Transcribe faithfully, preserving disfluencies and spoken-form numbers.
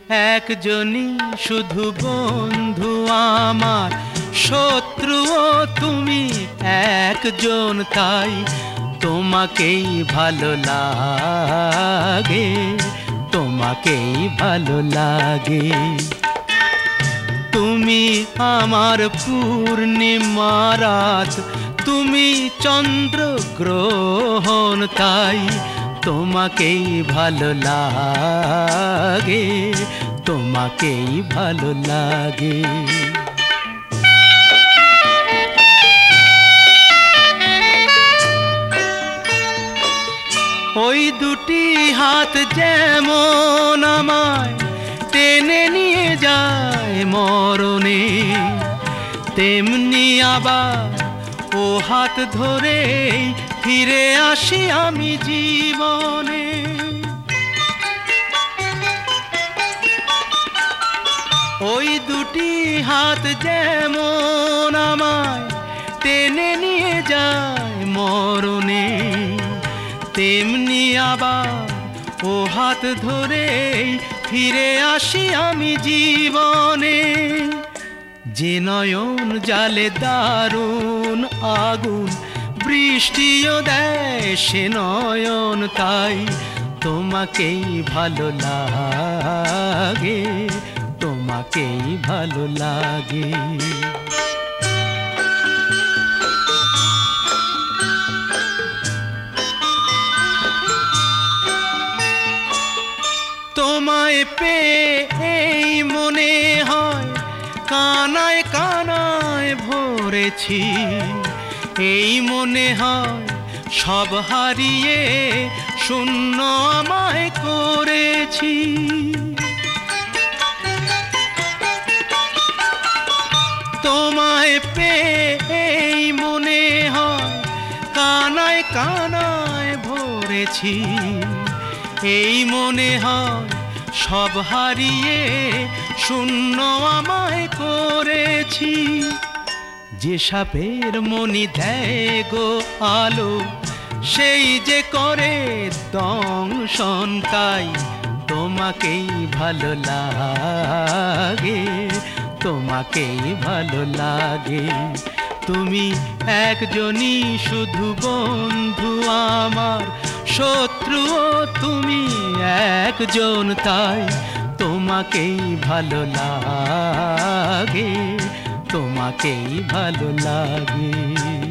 একজনই শুধু বন্ধু আমার, শত্রুও তুমি একজন, তাই তোমাকেই ভালো লাগে, তোমাকেই ভালো লাগে। তুমি আমার পূর্ণিমা রাত, তুমি চন্দ্র গ্রহণ, তাই তোমাকেই ভালো লাগে, তোমাকেই ভালো লাগে। ওই দুটি হাত যেমন আমায় টেনে নিয়ে যায় মরণে, তেমনি আবার ও হাত ধরে ফিরে আসি আমি জীবনে। ওই দুটি হাত যেমন আমায় টেনে নিয়ে যায় মরণে, তেমনি আবার ও হাত ধরে ফিরে আসি আমি জীবনে। যে নয়ন জালে দারুণ আগুন, বৃষ্টিও দেয় সে নয়ন, তাই তোমাকেই ভালো লাগে, তোমাকেই ভালো লাগে। তোমায় পেয়ে এই মনে হয় কানায় কানায় ভরেছি, এই মনে হয় সব হারিয়ে শূন্য আমায় করেছি। তোমায় পেয়ে এই মনে হয় কানায় কানায় ভরেছি, এই মনে হয় সব হারিয়ে শূন্য আমায় করেছি। যে সাপের মনি দেয় গো আলো, সেই যে করে দংশন, তাই তোমাকেই ভালো লাগে, তোমাকেই ভালো লাগে। তুমি একজনই শুধু বন্ধু আমার, শত্রুও তুমি একজন, তাই তোমাকেই ভালো লাগে, তোমাকেই ভালো লাগে।